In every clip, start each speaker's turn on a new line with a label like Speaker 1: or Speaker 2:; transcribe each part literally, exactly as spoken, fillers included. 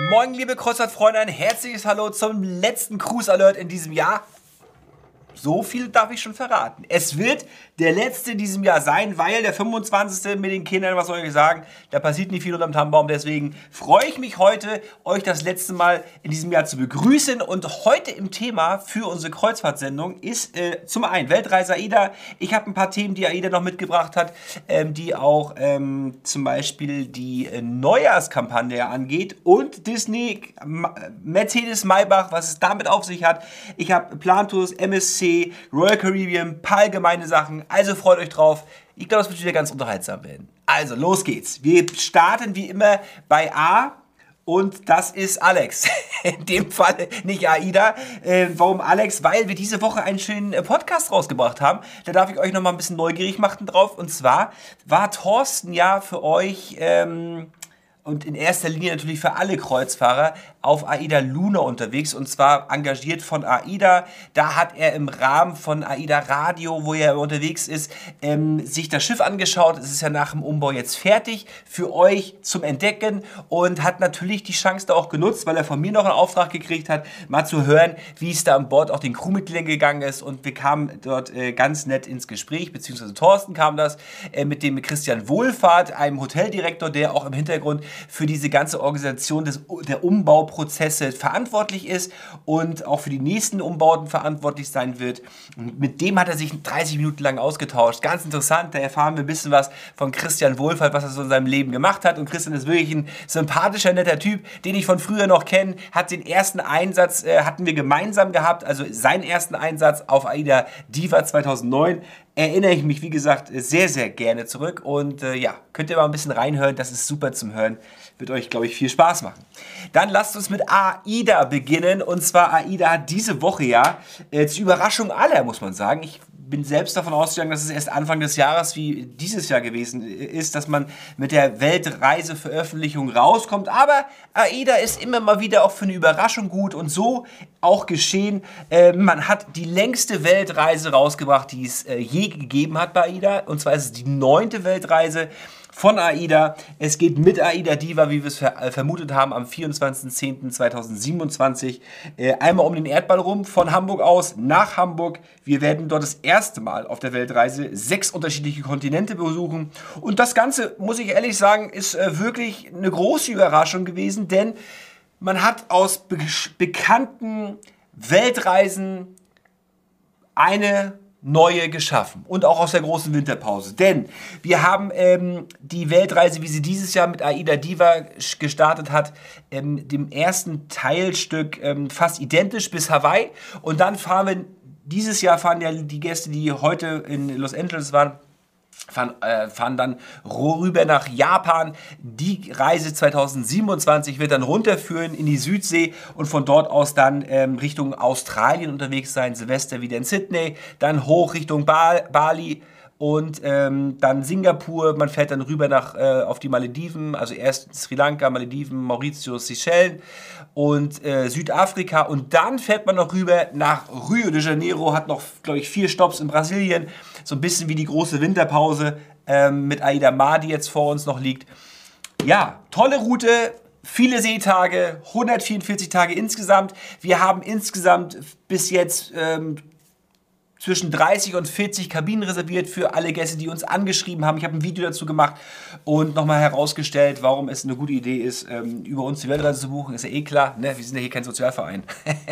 Speaker 1: Moin, liebe Kreuzfahrtfreunde, ein herzliches Hallo zum letzten Cruise Alert in diesem Jahr. So viel darf ich schon verraten. Es wird der letzte in diesem Jahr sein, weil der fünfundzwanzigste mit den Kindern, was soll ich sagen, da passiert nicht viel unterm Tannenbaum. Deswegen freue ich mich heute, euch das letzte Mal in diesem Jahr zu begrüßen. Und heute im Thema für unsere Kreuzfahrtsendung ist äh, zum einen Weltreise AIDA. Ich habe ein paar Themen, die AIDA noch mitgebracht hat, ähm, die auch ähm, zum Beispiel die äh, Neujahrskampagne angeht. Und Disney, Ma- Mercedes Maybach, was es damit auf sich hat. Ich habe Plantours, M S C, Royal Caribbean, ein paar allgemeine Sachen. Also freut euch drauf. Ich glaube, es wird wieder ganz unterhaltsam werden. Also, los geht's. Wir starten wie immer bei A. Und das ist Alex. In dem Fall nicht AIDA. Äh, warum Alex? Weil wir diese Woche einen schönen äh, Podcast rausgebracht haben. Da darf ich euch noch mal ein bisschen neugierig machen drauf. Und zwar war Thorsten ja für euch... Ähm, und in erster Linie natürlich für alle Kreuzfahrer auf AIDA Luna unterwegs und zwar engagiert von AIDA. Da hat er im Rahmen von AIDA Radio, wo er unterwegs ist, ähm, sich das Schiff angeschaut. Es ist ja nach dem Umbau jetzt fertig für euch zum Entdecken und hat natürlich die Chance da auch genutzt, weil er von mir noch einen Auftrag gekriegt hat, mal zu hören, wie es da an Bord auch den Crewmitgliedern gegangen ist, und wir kamen dort äh, ganz nett ins Gespräch, beziehungsweise Thorsten kam das äh, mit dem Christian Wohlfahrt, einem Hoteldirektor, der auch im Hintergrund für diese ganze Organisation des, der Umbauprozesse verantwortlich ist und auch für die nächsten Umbauten verantwortlich sein wird. Und mit dem hat er sich dreißig Minuten lang ausgetauscht. Ganz interessant, da erfahren wir ein bisschen was von Christian Wohlfahrt, was er so in seinem Leben gemacht hat. Und Christian ist wirklich ein sympathischer, netter Typ, den ich von früher noch kenne. Hat den ersten Einsatz, äh, hatten wir gemeinsam gehabt, also seinen ersten Einsatz auf AIDA Diva zweitausendneun. Erinnere ich mich, wie gesagt, sehr, sehr gerne zurück. Und äh, ja, könnt ihr mal ein bisschen reinhören. Das ist super zum Hören. Wird euch, glaube ich, viel Spaß machen. Dann lasst uns mit AIDA beginnen. Und zwar AIDA hat diese Woche ja, äh, zur Überraschung aller, muss man sagen, ich bin selbst davon ausgegangen, dass es erst Anfang des Jahres wie dieses Jahr gewesen ist, dass man mit der Weltreiseveröffentlichung rauskommt. Aber AIDA ist immer mal wieder auch für eine Überraschung gut und so auch geschehen. Äh, man hat die längste Weltreise rausgebracht, die es äh, je gegeben hat bei AIDA. Und zwar ist es die neunte Weltreise von AIDA. Es geht mit AIDA Diva, wie wir es ver äh, vermutet haben, am vierundzwanzigsten zehnten zweitausendsiebenundzwanzig äh, einmal um den Erdball rum, von Hamburg aus nach Hamburg. Wir werden dort das erste Mal auf der Weltreise sechs unterschiedliche Kontinente besuchen. Und das Ganze, muss ich ehrlich sagen, ist äh, wirklich eine große Überraschung gewesen, denn man hat aus be bekannten Weltreisen eine neue geschaffen und auch aus der großen Winterpause. Denn wir haben ähm, die Weltreise, wie sie dieses Jahr mit AIDA Diva gestartet hat, ähm, dem ersten Teilstück ähm, fast identisch bis Hawaii. Und dann fahren wir, dieses Jahr fahren ja die Gäste, die heute in Los Angeles waren, Fahren, äh, fahren dann rüber nach Japan. Die Reise zweitausendsiebenundzwanzig wird dann runterführen in die Südsee und von dort aus dann ähm, Richtung Australien unterwegs sein. Silvester wieder in Sydney, dann hoch Richtung ba Bali und ähm, dann Singapur. Man fährt dann rüber nach, äh, auf die Malediven, also erst Sri Lanka, Malediven, Mauritius, Seychellen und äh, Südafrika. Und dann fährt man noch rüber nach Rio de Janeiro, hat noch, glaube ich, vier Stopps in Brasilien. So ein bisschen wie die große Winterpause ähm, mit AIDA Mar, die jetzt vor uns noch liegt. Ja, tolle Route, viele Seetage, hundertvierundvierzig Tage insgesamt. Wir haben insgesamt bis jetzt ähm, zwischen dreißig und vierzig Kabinen reserviert für alle Gäste, die uns angeschrieben haben. Ich habe ein Video dazu gemacht und nochmal herausgestellt, warum es eine gute Idee ist, ähm, über uns die Weltreise zu buchen. Ist ja eh klar, ne? Wir sind ja hier kein Sozialverein.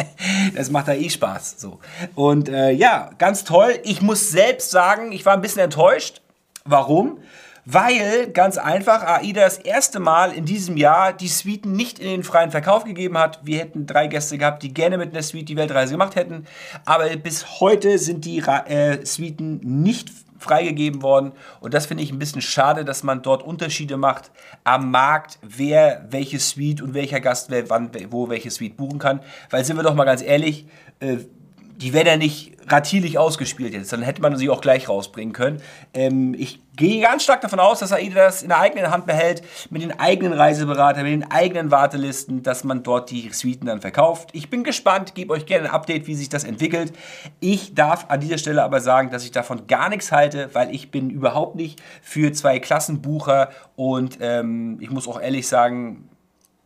Speaker 1: Das macht da eh Spaß. So. Und äh, ja, ganz toll. Ich muss selbst sagen, ich war ein bisschen enttäuscht. Warum? Weil, ganz einfach, AIDA das erste Mal in diesem Jahr die Suiten nicht in den freien Verkauf gegeben hat. Wir hätten drei Gäste gehabt, die gerne mit einer Suite die Weltreise gemacht hätten. Aber bis heute sind die äh, Suiten nicht freigegeben worden. Und das finde ich ein bisschen schade, dass man dort Unterschiede macht am Markt, wer welche Suite und welcher Gast wer wann wo welche Suite buchen kann. Weil, sind wir doch mal ganz ehrlich, äh, die werden ja nicht ratierlich ausgespielt jetzt, dann hätte man sie auch gleich rausbringen können. Ähm, ich gehe ganz stark davon aus, dass AIDA das in der eigenen Hand behält, mit den eigenen Reiseberatern, mit den eigenen Wartelisten, dass man dort die Suiten dann verkauft. Ich bin gespannt, gebe euch gerne ein Update, wie sich das entwickelt. Ich darf an dieser Stelle aber sagen, dass ich davon gar nichts halte, weil ich bin überhaupt nicht für zwei Klassenbucher und ähm, ich muss auch ehrlich sagen,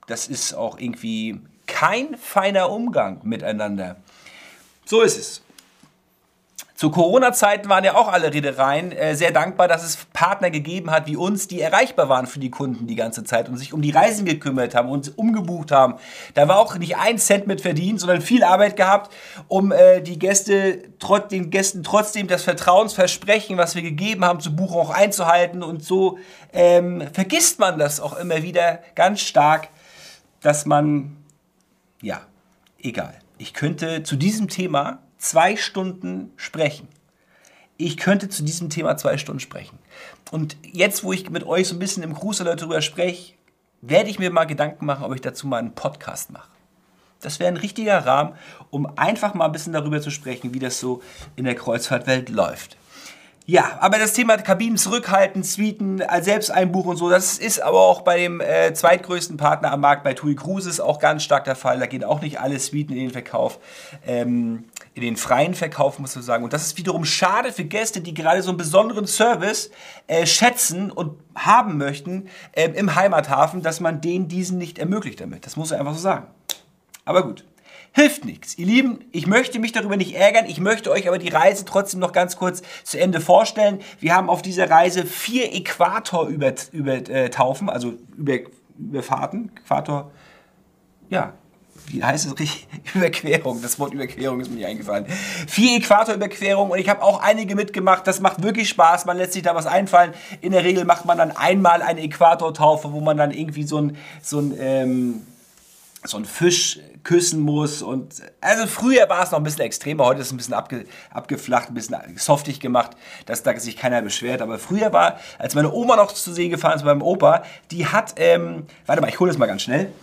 Speaker 1: das ist auch irgendwie kein feiner Umgang miteinander. So ist es. Zu Corona-Zeiten waren ja auch alle Reedereien äh, sehr dankbar, dass es Partner gegeben hat wie uns, die erreichbar waren für die Kunden die ganze Zeit und sich um die Reisen gekümmert haben und umgebucht haben. Da war auch nicht ein Cent mit verdient, sondern viel Arbeit gehabt, um äh, die Gäste, trot, den Gästen trotzdem das Vertrauensversprechen, was wir gegeben haben, zur Buchung auch einzuhalten. Und so ähm, vergisst man das auch immer wieder ganz stark, dass man, ja, egal. Ich könnte zu diesem Thema zwei Stunden sprechen. Ich könnte zu diesem Thema zwei Stunden sprechen. Und jetzt, wo ich mit euch so ein bisschen im Cruise Alert darüber spreche, werde ich mir mal Gedanken machen, ob ich dazu mal einen Podcast mache. Das wäre ein richtiger Rahmen, um einfach mal ein bisschen darüber zu sprechen, wie das so in der Kreuzfahrtwelt läuft. Ja, aber das Thema Kabinen zurückhalten, Suiten, Selbsteinbuch und so, das ist aber auch bei dem äh, zweitgrößten Partner am Markt, bei TUI Cruises, auch ganz stark der Fall. Da gehen auch nicht alle Suiten in den Verkauf, ähm, in den freien Verkauf, muss man sagen. Und das ist wiederum schade für Gäste, die gerade so einen besonderen Service äh, schätzen und haben möchten äh, im Heimathafen, dass man denen diesen nicht ermöglicht damit. Das muss man einfach so sagen. Aber gut. Hilft nichts. Ihr Lieben, ich möchte mich darüber nicht ärgern, ich möchte euch aber die Reise trotzdem noch ganz kurz zu Ende vorstellen. Wir haben auf dieser Reise vier Äquator-Übertaufen, über, äh, also über, Überfahrten, Äquator, ja, wie heißt es richtig? Überquerung, das Wort Überquerung ist mir nicht eingefallen. Vier Äquatorüberquerungen und ich habe auch einige mitgemacht, das macht wirklich Spaß, man lässt sich da was einfallen. In der Regel macht man dann einmal eine Äquatortaufe, wo man dann irgendwie so ein, so ein, ähm, so ein Fisch küssen muss. Und also früher war es noch ein bisschen extremer, heute ist es ein bisschen abge, abgeflacht, ein bisschen softig gemacht, dass da sich keiner beschwert. Aber früher war, als meine Oma noch zu See gefahren ist, beim Opa, die hat, ähm, warte mal, ich hole das mal ganz schnell.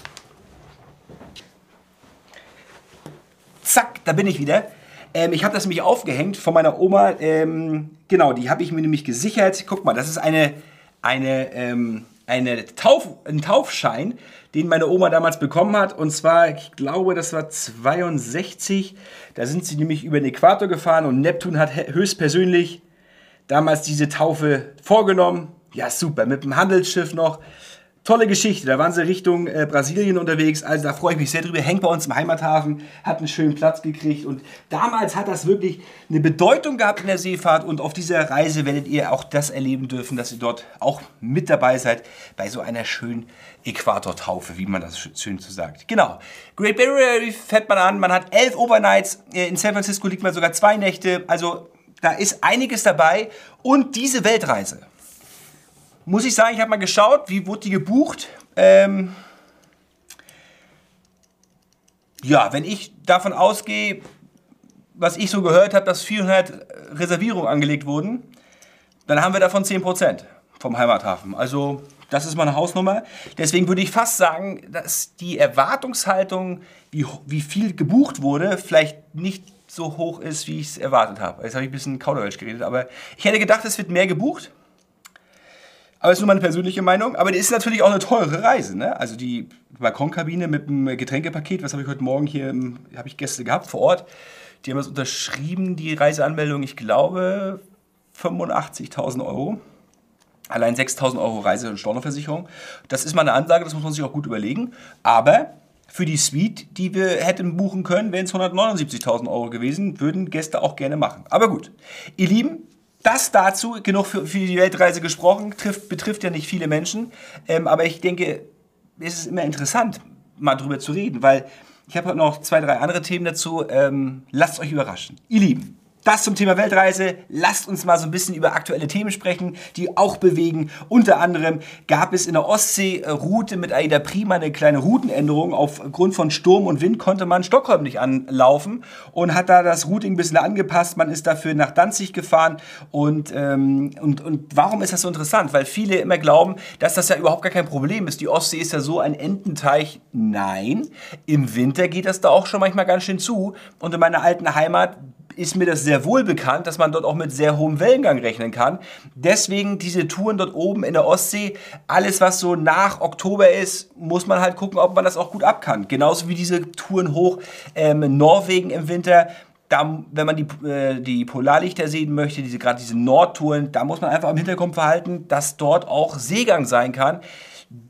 Speaker 1: Zack, da bin ich wieder. Ähm, ich habe das nämlich aufgehängt von meiner Oma. Ähm, genau, die habe ich mir nämlich gesichert. Guck mal, das ist eine, eine, ähm, eine Tauf, ein Taufschein, den meine Oma damals bekommen hat. Und zwar, ich glaube, das war zweiundsechzig. Da sind sie nämlich über den Äquator gefahren und Neptun hat höchstpersönlich damals diese Taufe vorgenommen. Ja, super, mit dem Handelsschiff noch. Tolle Geschichte, da waren sie Richtung äh, Brasilien unterwegs, also da freue ich mich sehr drüber, hängt bei uns im Heimathafen, hat einen schönen Platz gekriegt und damals hat das wirklich eine Bedeutung gehabt in der Seefahrt und auf dieser Reise werdet ihr auch das erleben dürfen, dass ihr dort auch mit dabei seid bei so einer schönen Äquatortaufe, wie man das schön so sagt. Genau, Great Barrier Reef fährt man an, man hat elf Overnights, in San Francisco liegt man sogar zwei Nächte, also da ist einiges dabei und diese Weltreise. Muss ich sagen, ich habe mal geschaut, wie wurde die gebucht. Ähm ja, wenn ich davon ausgehe, was ich so gehört habe, dass vierhundert Reservierungen angelegt wurden, dann haben wir davon zehn Prozent vom Heimathafen. Also das ist mal eine Hausnummer. Deswegen würde ich fast sagen, dass die Erwartungshaltung, wie, wie viel gebucht wurde, vielleicht nicht so hoch ist, wie ich es erwartet habe. Jetzt habe ich ein bisschen Kauderwelsch geredet, aber ich hätte gedacht, es wird mehr gebucht. Aber das ist nur meine persönliche Meinung. Aber die ist natürlich auch eine teure Reise. Ne? Also die Balkonkabine mit dem Getränkepaket, was habe ich heute Morgen hier, habe ich Gäste gehabt vor Ort. Die haben das unterschrieben, die Reiseanmeldung, ich glaube fünfundachtzigtausend Euro. Allein sechstausend Euro Reise- und Stornoversicherung. Das ist mal eine Ansage, das muss man sich auch gut überlegen. Aber für die Suite, die wir hätten buchen können, wären es hundertneunundsiebzigtausend Euro gewesen, würden Gäste auch gerne machen. Aber gut, ihr Lieben, das dazu, genug für, für die Weltreise gesprochen, trifft, betrifft ja nicht viele Menschen, ähm, aber ich denke, es ist immer interessant, mal drüber zu reden, weil ich habe heute noch zwei, drei andere Themen dazu, ähm, lasst euch überraschen. Ihr Lieben, das zum Thema Weltreise. Lasst uns mal so ein bisschen über aktuelle Themen sprechen, die auch bewegen. Unter anderem gab es in der Ostsee-Route mit AIDA Prima eine kleine Routenänderung. Aufgrund von Sturm und Wind konnte man Stockholm nicht anlaufen und hat da das Routing ein bisschen angepasst. Man ist dafür nach Danzig gefahren. Und, ähm, und, und warum ist das so interessant? Weil viele immer glauben, dass das ja überhaupt gar kein Problem ist. Die Ostsee ist ja so ein Ententeich. Nein, im Winter geht das da auch schon manchmal ganz schön zu. Und in meiner alten Heimat ist mir das sehr wohl bekannt, dass man dort auch mit sehr hohem Wellengang rechnen kann. Deswegen diese Touren dort oben in der Ostsee, alles was so nach Oktober ist, muss man halt gucken, ob man das auch gut ab kann. Genauso wie diese Touren hoch ähm, in Norwegen im Winter. Da, wenn man die, äh, die Polarlichter sehen möchte, diese, gerade diese Nordtouren, da muss man einfach im Hinterkopf behalten, dass dort auch Seegang sein kann.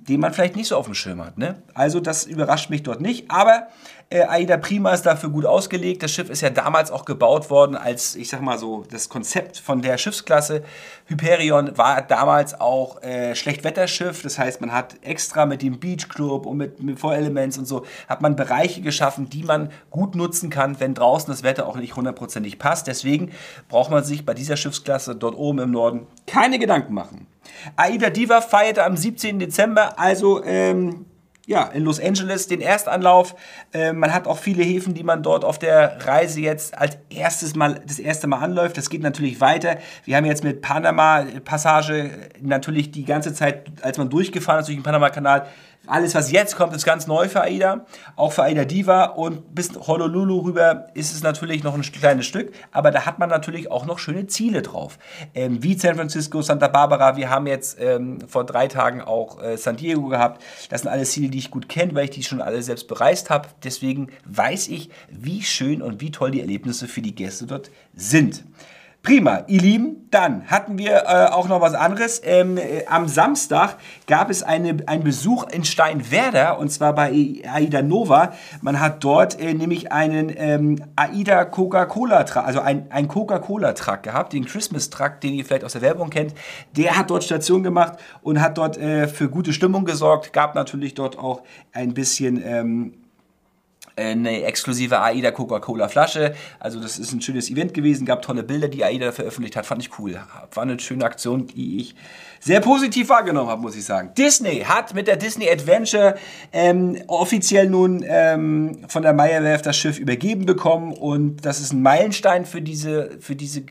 Speaker 1: den man vielleicht nicht so auf dem Schirm hat. Ne? Also das überrascht mich dort nicht, aber äh, AIDA Prima ist dafür gut ausgelegt. Das Schiff ist ja damals auch gebaut worden als, ich sag mal so, das Konzept von der Schiffsklasse. Hyperion war damals auch äh, Schlechtwetterschiff, das heißt, man hat extra mit dem Beach Club und mit, mit Four Elements und so, hat man Bereiche geschaffen, die man gut nutzen kann, wenn draußen das Wetter auch nicht hundertprozentig passt. Deswegen braucht man sich bei dieser Schiffsklasse dort oben im Norden keine Gedanken machen. AIDA Diva feierte am siebzehnten Dezember, also ähm, ja, in Los Angeles den Erstanlauf. Äh, man hat auch viele Häfen, die man dort auf der Reise jetzt als erstes Mal, das erste Mal anläuft. Das geht natürlich weiter. Wir haben jetzt mit Panama-Passage natürlich die ganze Zeit, als man durchgefahren ist durch den Panama-Kanal, alles, was jetzt kommt, ist ganz neu für AIDA, auch für AIDA Diva, und bis Honolulu rüber ist es natürlich noch ein kleines Stück, aber da hat man natürlich auch noch schöne Ziele drauf, ähm, wie San Francisco, Santa Barbara. Wir haben jetzt ähm, vor drei Tagen auch äh, San Diego gehabt. Das sind alles Ziele, die ich gut kenne, weil ich die schon alle selbst bereist habe. Deswegen weiß ich, wie schön und wie toll die Erlebnisse für die Gäste dort sind. Prima, ihr Lieben, dann hatten wir äh, auch noch was anderes. Ähm, äh, am Samstag gab es eine, einen Besuch in Steinwerder, und zwar bei AIDA Nova. Man hat dort äh, nämlich einen ähm, AIDA Coca-Cola-Truck, also ein, ein Coca-Cola-Truck gehabt, den Christmas-Truck, den ihr vielleicht aus der Werbung kennt. Der hat dort Station gemacht und hat dort äh, für gute Stimmung gesorgt. Gab natürlich dort auch ein bisschen Ähm, eine exklusive AIDA Coca-Cola Flasche. Also das ist ein schönes Event gewesen, gab tolle Bilder, die AIDA veröffentlicht hat, fand ich cool. War eine schöne Aktion, die ich sehr positiv wahrgenommen habe, muss ich sagen. Disney hat mit der Disney Adventure ähm, offiziell nun ähm, von der Meyer Werft das Schiff übergeben bekommen, und das ist ein Meilenstein für diese, für diese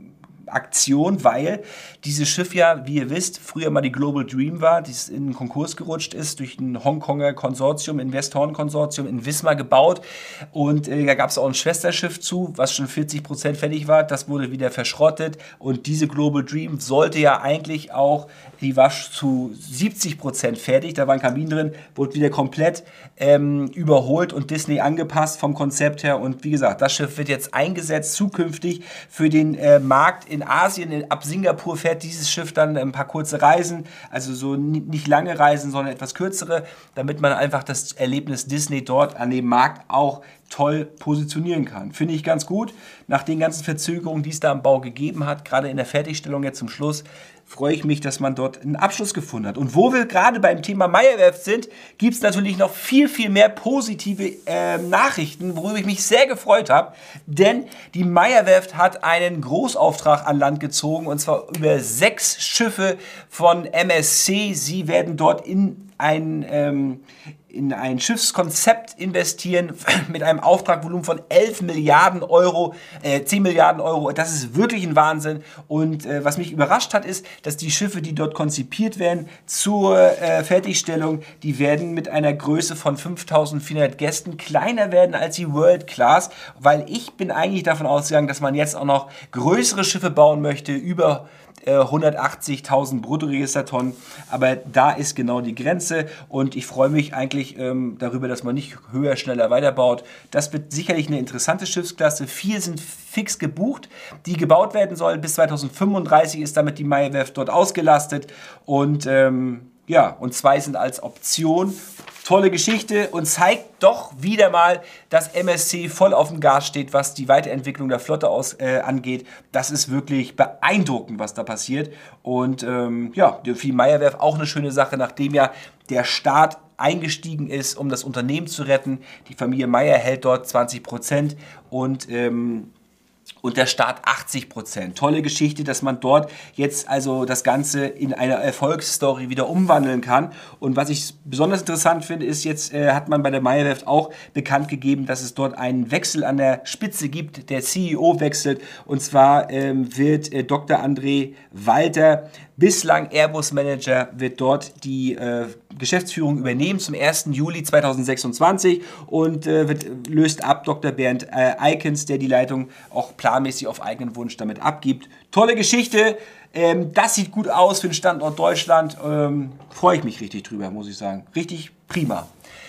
Speaker 1: Aktion, weil dieses Schiff ja, wie ihr wisst, früher mal die Global Dream war, die in den Konkurs gerutscht ist, durch ein Hongkonger Konsortium, Investorenkonsortium in Wismar gebaut, und äh, da gab es auch ein Schwesterschiff zu, was schon vierzig Prozent fertig war, das wurde wieder verschrottet, und diese Global Dream sollte ja eigentlich auch, die war zu siebzig Prozent fertig, da waren Kabinen drin, wurde wieder komplett ähm, überholt und Disney angepasst vom Konzept her, und wie gesagt, das Schiff wird jetzt eingesetzt zukünftig für den äh, Markt in Asien. In, ab Singapur fährt dieses Schiff dann ein paar kurze Reisen, also so nicht lange Reisen, sondern etwas kürzere, damit man einfach das Erlebnis Disney dort an dem Markt auch toll positionieren kann. Finde ich ganz gut. Nach den ganzen Verzögerungen, die es da am Bau gegeben hat, gerade in der Fertigstellung jetzt zum Schluss, freue ich mich, dass man dort einen Abschluss gefunden hat. Und wo wir gerade beim Thema Meyer Werft sind, gibt es natürlich noch viel, viel mehr positive äh, Nachrichten, worüber ich mich sehr gefreut habe. Denn die Meyer Werft hat einen Großauftrag an Land gezogen, und zwar über sechs Schiffe von M S C. Sie werden dort in ein, ähm, in ein Schiffskonzept investieren mit einem Auftragvolumen von elf Milliarden Euro, äh, zehn Milliarden Euro. Das ist wirklich ein Wahnsinn. Und äh, was mich überrascht hat, ist, dass die Schiffe, die dort konzipiert werden zur äh, Fertigstellung, die werden mit einer Größe von fünftausendvierhundert Gästen kleiner werden als die World Class, weil ich bin eigentlich davon ausgegangen, dass man jetzt auch noch größere Schiffe bauen möchte, über hundertachtzigtausend Bruttoregistertonnen, aber da ist genau die Grenze, und ich freue mich eigentlich ähm, darüber, dass man nicht höher, schneller weiterbaut. Das wird sicherlich eine interessante Schiffsklasse. Vier sind fix gebucht, die gebaut werden sollen. Bis zweitausendfünfunddreißig ist damit die Meyer Werft dort ausgelastet, und ähm, ja, und zwei sind als Option. Tolle Geschichte, und zeigt doch wieder mal, dass M S C voll auf dem Gas steht, was die Weiterentwicklung der Flotte aus, äh, angeht. Das ist wirklich beeindruckend, was da passiert. Und ähm, ja, für die Meyer Werft auch eine schöne Sache, nachdem ja der Staat eingestiegen ist, um das Unternehmen zu retten. Die Familie Meyer hält dort zwanzig Prozent, und ähm, und der Staat achtzig Prozent. Tolle Geschichte, dass man dort jetzt also das Ganze in eine Erfolgsstory wieder umwandeln kann. Und was ich besonders interessant finde, ist, jetzt äh, hat man bei der Meyer Werft auch bekannt gegeben, dass es dort einen Wechsel an der Spitze gibt. Der C E O wechselt, und zwar ähm, wird äh, Doktor André Walter, bislang Airbus-Manager, wird dort die äh, Geschäftsführung übernehmen zum ersten Juli zweitausendsechsundzwanzig, und äh, wird, löst ab Doktor Bernd äh, Eikens, der die Leitung auch planmäßig auf eigenen Wunsch damit abgibt. Tolle Geschichte, ähm, das sieht gut aus für den Standort Deutschland, ähm, freue ich mich richtig drüber, muss ich sagen. Richtig prima.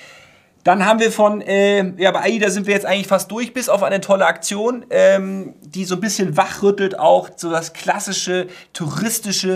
Speaker 1: Dann haben wir von, äh, ja, bei AIDA sind wir jetzt eigentlich fast durch, bis auf eine tolle Aktion, ähm, die so ein bisschen wachrüttelt auch, so das klassische touristische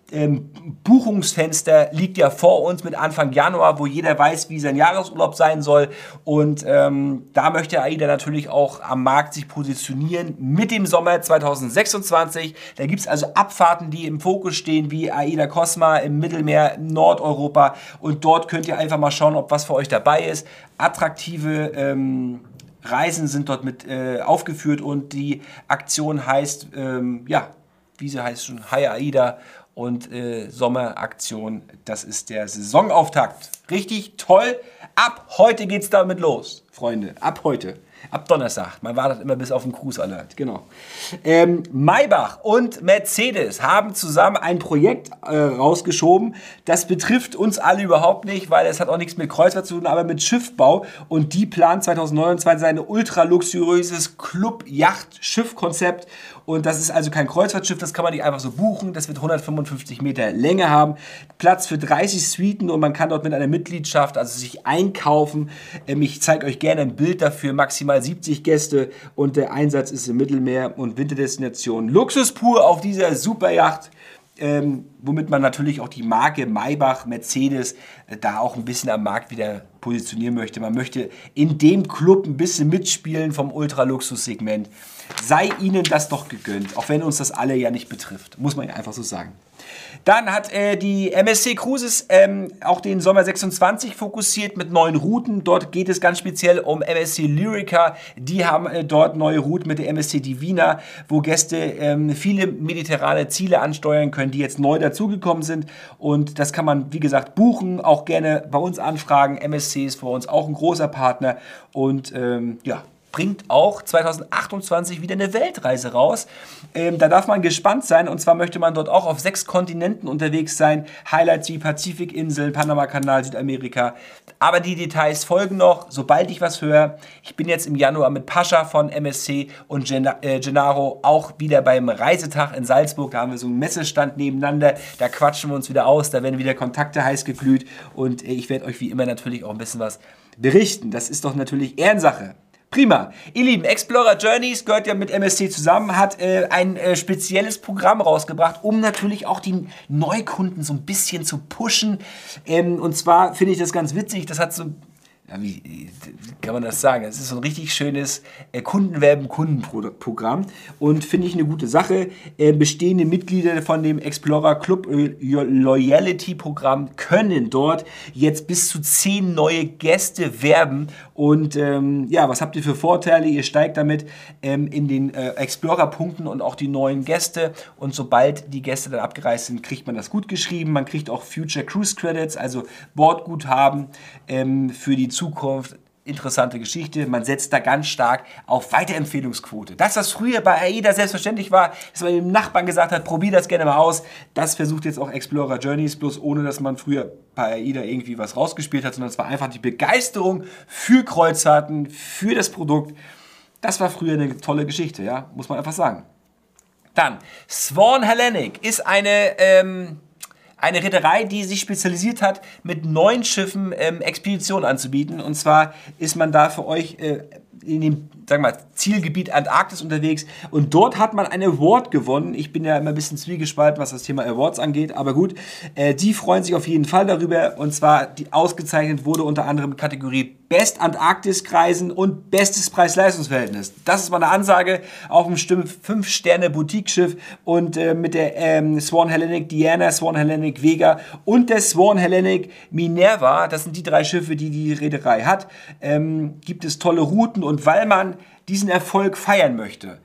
Speaker 1: Ähm, Buchungsfenster liegt ja vor uns mit Anfang Januar, wo jeder weiß, wie sein Jahresurlaub sein soll. Und ähm, da möchte AIDA natürlich auch am Markt sich positionieren mit dem Sommer zweitausendsechsundzwanzig. Da gibt es also Abfahrten, die im Fokus stehen, wie AIDA Cosma im Mittelmeer, in Nordeuropa. Und dort könnt ihr einfach mal schauen, ob was für euch dabei ist. Attraktive ähm, Reisen sind dort mit äh, aufgeführt und die Aktion heißt, ähm, ja, wie sie heißt schon, Hi AIDA. Und äh, Sommeraktion, das ist der Saisonauftakt. Richtig toll. Ab heute geht's damit los, Freunde. Ab heute. Ab Donnerstag. Man wartet immer bis auf den Cruise Alert. Genau. Ähm, Maybach und Mercedes haben zusammen ein Projekt äh, rausgeschoben. Das betrifft uns alle überhaupt nicht, weil es hat auch nichts mit Kreuzfahrt zu tun, aber mit Schiffbau. Und die planen zweitausendneunundzwanzig ein ultra luxuriöses Club-Yacht-Schiff-Konzept. Und das ist also kein Kreuzfahrtschiff, das kann man nicht einfach so buchen. Das wird hundertfünfundfünfzig Meter Länge haben, Platz für dreißig Suiten und man kann dort mit einer Mitgliedschaft, also sich einkaufen. Ähm, ich zeige euch gerne ein Bild dafür, maximal siebzig Gäste und der Einsatz ist im Mittelmeer und Winterdestination. Luxus pur auf dieser Superyacht. Ähm, womit man natürlich auch die Marke Maybach, Mercedes äh, da auch ein bisschen am Markt wieder positionieren möchte. Man möchte in dem Club ein bisschen mitspielen vom Ultraluxus-Segment. Sei ihnen das doch gegönnt, auch wenn uns das alle ja nicht betrifft, muss man ja einfach so sagen. Dann hat äh, die M S C Cruises ähm, auch den Sommer sechsundzwanzig fokussiert mit neuen Routen. Dort geht es ganz speziell um M S C Lyrica. Die haben äh, dort neue Routen mit der M S C Divina, wo Gäste ähm, viele mediterrane Ziele ansteuern können, die jetzt neu dazugekommen sind. Und das kann man, wie gesagt, buchen, auch gerne bei uns anfragen. M S C ist für uns auch ein großer Partner und ähm, ja, bringt auch zweitausendachtundzwanzig wieder eine Weltreise raus. Ähm, da darf man gespannt sein. Und zwar möchte man dort auch auf sechs Kontinenten unterwegs sein. Highlights wie Pazifikinseln, Panamakanal, Südamerika. Aber die Details folgen noch, sobald ich was höre. Ich bin jetzt im Januar mit Pascha von M S C und Gen äh, Gennaro auch wieder beim Reisetag in Salzburg. Da haben wir so einen Messestand nebeneinander. Da quatschen wir uns wieder aus. Da werden wieder Kontakte heiß geglüht. Und äh, ich werde euch wie immer natürlich auch ein bisschen was berichten. Das ist doch natürlich Ehrensache. Prima. Ihr Lieben, Explorer Journeys gehört ja mit M S C zusammen, hat äh, ein äh, spezielles Programm rausgebracht, um natürlich auch die Neukunden so ein bisschen zu pushen. Ähm, und zwar finde ich das ganz witzig, das hat so, ja, wie, wie kann man das sagen? Es ist so ein richtig schönes äh, Kundenwerben-Kundenprogramm und finde ich eine gute Sache. Äh, bestehende Mitglieder von dem Explorer Club Loyalty Programm können dort jetzt bis zu zehn neue Gäste werben. Und ähm, ja, was habt ihr für Vorteile? Ihr steigt damit ähm, in den äh, Explorer-Punkten und auch die neuen Gäste. Und sobald die Gäste dann abgereist sind, kriegt man das gut geschrieben. Man kriegt auch Future Cruise Credits, also Bordguthaben ähm, für die Zukunft. Interessante Geschichte. Man setzt da ganz stark auf Weiterempfehlungsquote. Das, was früher bei AIDA selbstverständlich war, dass man dem Nachbarn gesagt hat, probier das gerne mal aus, das versucht jetzt auch Explorer Journeys, bloß ohne, dass man früher bei AIDA irgendwie was rausgespielt hat, sondern es war einfach die Begeisterung für Kreuzfahrten, für das Produkt. Das war früher eine tolle Geschichte, ja, muss man einfach sagen. Dann, Swan Hellenic ist eine... Ähm, Eine Reederei, die sich spezialisiert hat, mit neuen Schiffen ähm, Expeditionen anzubieten. Und zwar ist man da für euch äh, in dem, sagen wir mal, Zielgebiet Antarktis unterwegs. Und dort hat man einen Award gewonnen. Ich bin ja immer ein bisschen zwiegespalten, was das Thema Awards angeht. Aber gut, äh, die freuen sich auf jeden Fall darüber. Und zwar, die ausgezeichnet wurde unter anderem Kategorie Best Antarktis-Kreisen und bestes Preis-Leistungs-Verhältnis. Das ist mal eine Ansage auf dem fünf Sterne Boutique-Schiff und äh, mit der ähm, Swan Hellenic Diana, Swan Hellenic Vega und der Swan Hellenic Minerva, das sind die drei Schiffe, die die Reederei hat, ähm, gibt es tolle Routen und weil man diesen Erfolg feiern möchte,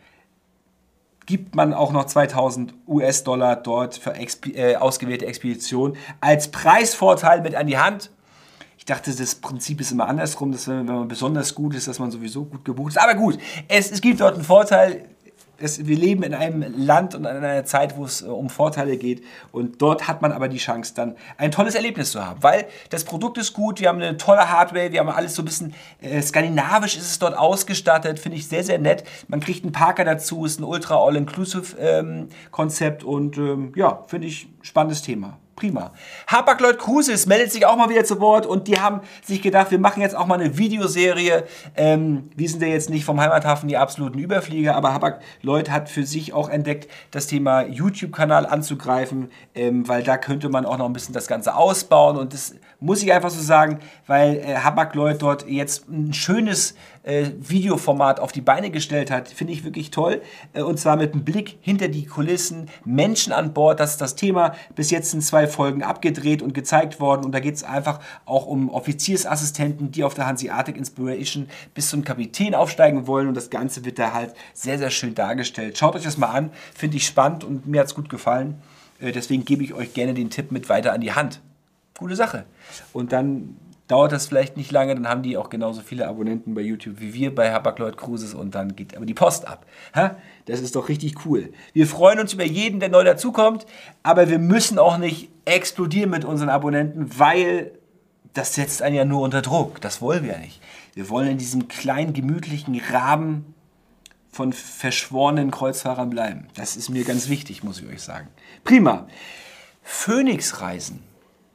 Speaker 1: gibt man auch noch zweitausend US-Dollar dort für exp- äh, ausgewählte Expeditionen als Preisvorteil mit an die Hand. Ich dachte, das Prinzip ist immer andersrum, dass wenn man besonders gut ist, dass man sowieso gut gebucht ist. Aber gut, es, es gibt dort einen Vorteil. Es, wir leben in einem Land und in einer Zeit, wo es äh, um Vorteile geht. Und dort hat man aber die Chance, dann ein tolles Erlebnis zu haben. Weil das Produkt ist gut, wir haben eine tolle Hardware, wir haben alles so ein bisschen äh, skandinavisch ist es dort ausgestattet. Finde ich sehr, sehr nett. Man kriegt einen Parker dazu, ist ein ultra all-inclusive ähm, Konzept. Und ähm, ja, finde ich spannendes Thema. Prima. Hapag-Lloyd Cruises meldet sich auch mal wieder zu Wort und die haben sich gedacht, wir machen jetzt auch mal eine Videoserie. Ähm, wir sind ja jetzt nicht vom Heimathafen die absoluten Überflieger, aber Hapag-Lloyd hat für sich auch entdeckt, das Thema YouTube-Kanal anzugreifen, ähm, weil da könnte man auch noch ein bisschen das Ganze ausbauen und das muss ich einfach so sagen, weil äh, Hapag-Lloyd dort jetzt ein schönes äh, Videoformat auf die Beine gestellt hat, finde ich wirklich toll. Äh, und zwar mit einem Blick hinter die Kulissen, Menschen an Bord, das ist das Thema. Bis jetzt sind zwei Folgen abgedreht und gezeigt worden und da geht es einfach auch um Offiziersassistenten, die auf der Hanseatic Inspiration bis zum Kapitän aufsteigen wollen und das Ganze wird da halt sehr, sehr schön dargestellt. Schaut euch das mal an, finde ich spannend und mir hat es gut gefallen. Äh, deswegen gebe ich euch gerne den Tipp mit weiter an die Hand. Gute Sache. Und dann dauert das vielleicht nicht lange, dann haben die auch genauso viele Abonnenten bei YouTube wie wir bei Hapag-Lloyd Cruises und dann geht aber die Post ab. Ha? Das ist doch richtig cool. Wir freuen uns über jeden, der neu dazukommt, aber wir müssen auch nicht explodieren mit unseren Abonnenten, weil das setzt einen ja nur unter Druck. Das wollen wir ja nicht. Wir wollen in diesem kleinen, gemütlichen Rahmen von verschworenen Kreuzfahrern bleiben. Das ist mir ganz wichtig, muss ich euch sagen. Prima. Phoenix-Reisen.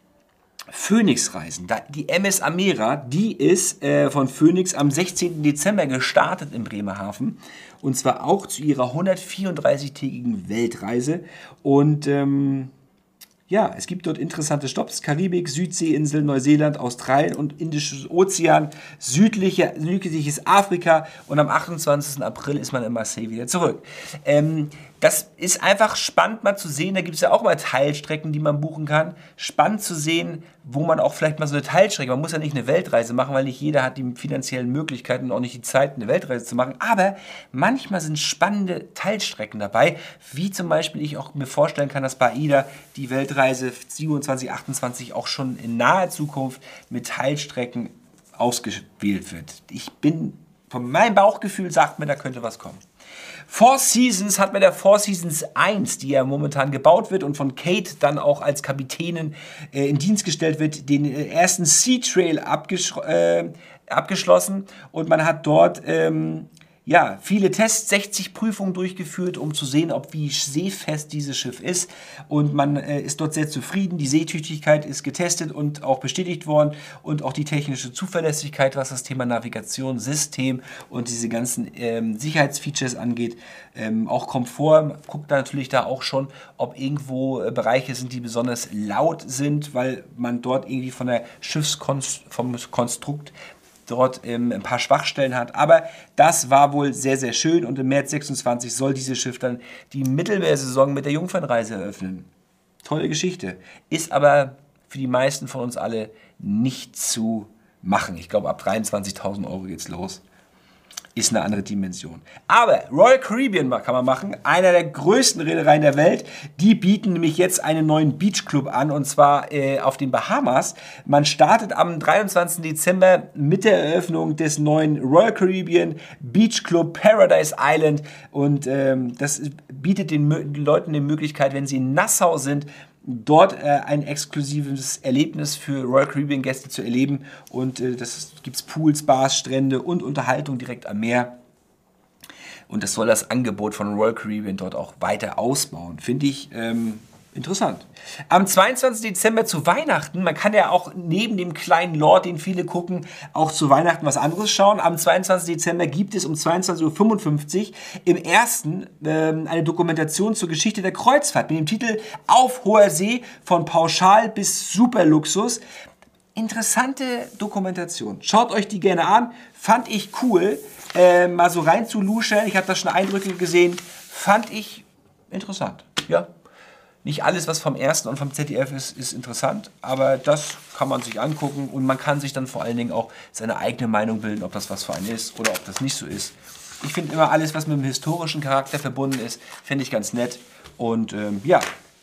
Speaker 1: Phoenix-Reisen. Die M S Amera, die ist äh, von Phoenix am sechzehnten Dezember gestartet in Bremerhaven. Und zwar auch zu ihrer hundertvierunddreißig-tägigen Weltreise. Und ähm, ja, es gibt dort interessante Stopps. Karibik, Südseeinseln, Neuseeland, Australien und Indisches Ozean, südliche, südliches Afrika. Und am achtundzwanzigsten April ist man in Marseille wieder zurück. Ähm, Das ist einfach spannend mal zu sehen, da gibt es ja auch mal Teilstrecken, die man buchen kann. Spannend zu sehen, wo man auch vielleicht mal so eine Teilstrecke, man muss ja nicht eine Weltreise machen, weil nicht jeder hat die finanziellen Möglichkeiten und auch nicht die Zeit, eine Weltreise zu machen. Aber manchmal sind spannende Teilstrecken dabei, wie zum Beispiel ich auch mir vorstellen kann, dass bei AIDA die Weltreise siebenundzwanzig, achtundzwanzig auch schon in naher Zukunft mit Teilstrecken ausgewählt wird. Ich bin, von meinem Bauchgefühl sagt mir, da könnte was kommen. Four Seasons hat mit der Four Seasons eins, die ja momentan gebaut wird und von Kate dann auch als Kapitänin äh, in Dienst gestellt wird, den äh, ersten Sea Trail abgesch äh, abgeschlossen und man hat dort ähm, ja, viele Tests, sechzig Prüfungen durchgeführt, um zu sehen, ob wie seefest dieses Schiff ist. Und man äh, ist dort sehr zufrieden. Die Seetüchtigkeit ist getestet und auch bestätigt worden. Und auch die technische Zuverlässigkeit, was das Thema Navigation, System und diese ganzen ähm, Sicherheitsfeatures angeht. Ähm, auch Komfort, man guckt da natürlich da auch schon, ob irgendwo äh, Bereiche sind, die besonders laut sind, weil man dort irgendwie von der Schiffskonst vom Konstrukt dort ähm, ein paar Schwachstellen hat. Aber das war wohl sehr, sehr schön und im März sechsundzwanzig soll dieses Schiff dann die Mittelmeersaison mit der Jungfernreise eröffnen. Tolle Geschichte. Ist aber für die meisten von uns alle nicht zu machen. Ich glaube, ab dreiundzwanzigtausend Euro geht's los. Ist eine andere Dimension. Aber Royal Caribbean kann man machen, einer der größten Reedereien der Welt. Die bieten nämlich jetzt einen neuen Beachclub an und zwar äh, auf den Bahamas. Man startet am dreiundzwanzigsten Dezember mit der Eröffnung des neuen Royal Caribbean Beachclub Paradise Island und ähm, das bietet den, den Leuten die Möglichkeit, wenn sie in Nassau sind, dort äh, ein exklusives Erlebnis für Royal Caribbean Gäste zu erleben und äh, das gibt's Pools, Bars, Strände und Unterhaltung direkt am Meer und das soll das Angebot von Royal Caribbean dort auch weiter ausbauen. Finde ich ähm, interessant. Am zweiundzwanzigsten Dezember zu Weihnachten, man kann ja auch neben dem kleinen Lord, den viele gucken, auch zu Weihnachten was anderes schauen. Am zweiundzwanzigsten Dezember gibt es um zweiundzwanzig Uhr fünfundfünfzig im ersten ähm, eine Dokumentation zur Geschichte der Kreuzfahrt mit dem Titel Auf hoher See von Pauschal bis Superluxus. Interessante Dokumentation. Schaut euch die gerne an. Fand ich cool, äh, mal so rein zu luschern. Ich habe da schon Eindrücke gesehen. Fand ich interessant. Ja. Nicht alles, was vom ersten und vom Z D F ist, ist interessant, aber das kann man sich angucken und man kann sich dann vor allen Dingen auch seine eigene Meinung bilden, ob das was für einen ist oder ob das nicht so ist. Ich finde immer alles, was mit dem historischen Charakter verbunden ist, finde ich ganz nett und ähm, ja,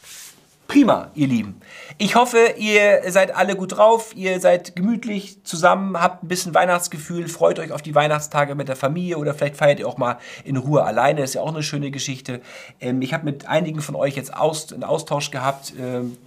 Speaker 1: prima, ihr Lieben. Ich hoffe, ihr seid alle gut drauf, ihr seid gemütlich zusammen, habt ein bisschen Weihnachtsgefühl, freut euch auf die Weihnachtstage mit der Familie oder vielleicht feiert ihr auch mal in Ruhe alleine, ist ja auch eine schöne Geschichte. Ähm, ich habe mit einigen von euch jetzt aus, einen Austausch gehabt, ähm,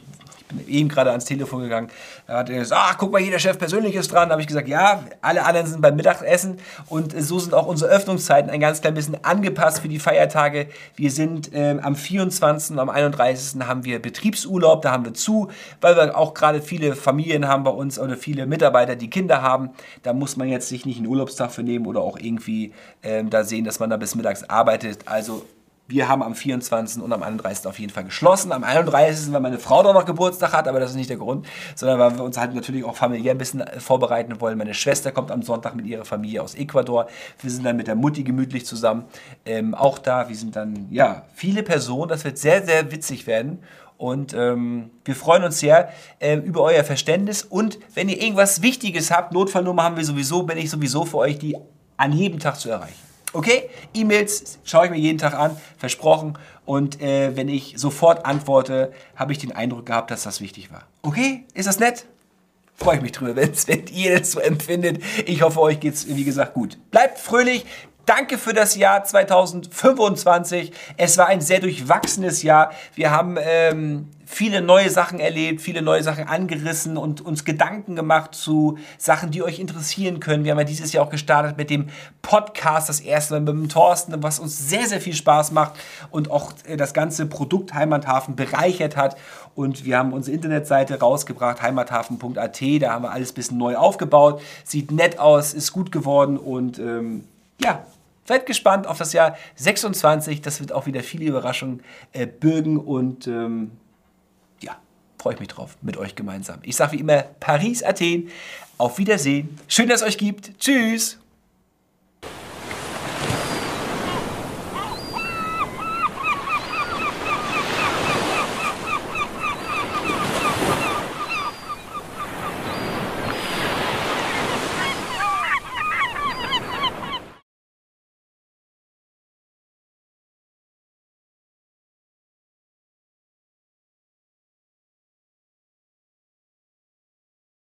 Speaker 1: bin eben gerade ans Telefon gegangen. Da hat er gesagt, ach, guck mal, hier der Chef persönlich ist dran. Da habe ich gesagt, ja, alle anderen sind beim Mittagessen. Und so sind auch unsere Öffnungszeiten ein ganz klein bisschen angepasst für die Feiertage. Wir sind ähm, am vierundzwanzigsten und am einunddreißigsten haben wir Betriebsurlaub. Da haben wir zu, weil wir auch gerade viele Familien haben bei uns oder viele Mitarbeiter, die Kinder haben. Da muss man jetzt sich nicht einen Urlaubstag für nehmen oder auch irgendwie ähm, da sehen, dass man da bis mittags arbeitet. Also wir haben am vierundzwanzigsten und am einunddreißigsten auf jeden Fall geschlossen. Am einunddreißigsten weil meine Frau doch noch Geburtstag hat, aber das ist nicht der Grund, sondern weil wir uns halt natürlich auch familiär ein bisschen vorbereiten wollen. Meine Schwester kommt am Sonntag mit ihrer Familie aus Ecuador. Wir sind dann mit der Mutti gemütlich zusammen. Ähm, auch da, wir sind dann, ja, viele Personen. Das wird sehr, sehr witzig werden. Und ähm, wir freuen uns sehr ähm, über euer Verständnis. Und wenn ihr irgendwas Wichtiges habt, Notfallnummer haben wir sowieso, bin ich sowieso für euch, die an jedem Tag zu erreichen. Okay? E-Mails schaue ich mir jeden Tag an, versprochen. Und äh, wenn ich sofort antworte, habe ich den Eindruck gehabt, dass das wichtig war. Okay? Ist das nett? Freue ich mich drüber, wenn ihr das so empfindet. Ich hoffe, euch geht es, wie gesagt, gut. Bleibt fröhlich. Danke für das Jahr zweitausendfünfundzwanzig. Es war ein sehr durchwachsenes Jahr. Wir haben ähm, viele neue Sachen erlebt, viele neue Sachen angerissen und uns Gedanken gemacht zu Sachen, die euch interessieren können. Wir haben ja dieses Jahr auch gestartet mit dem Podcast, das erste Mal mit dem Thorsten, was uns sehr, sehr viel Spaß macht und auch äh, das ganze Produkt Heimathafen bereichert hat. Und wir haben unsere Internetseite rausgebracht, heimathafen punkt a t. Da haben wir alles ein bisschen neu aufgebaut. Sieht nett aus, ist gut geworden und ähm, ja, seid gespannt auf das Jahr sechsundzwanzig. Das wird auch wieder viele Überraschungen äh, bürgen und ähm, ja, freue ich mich drauf mit euch gemeinsam. Ich sage wie immer Paris, Athen. Auf Wiedersehen. Schön, dass es euch gibt. Tschüss.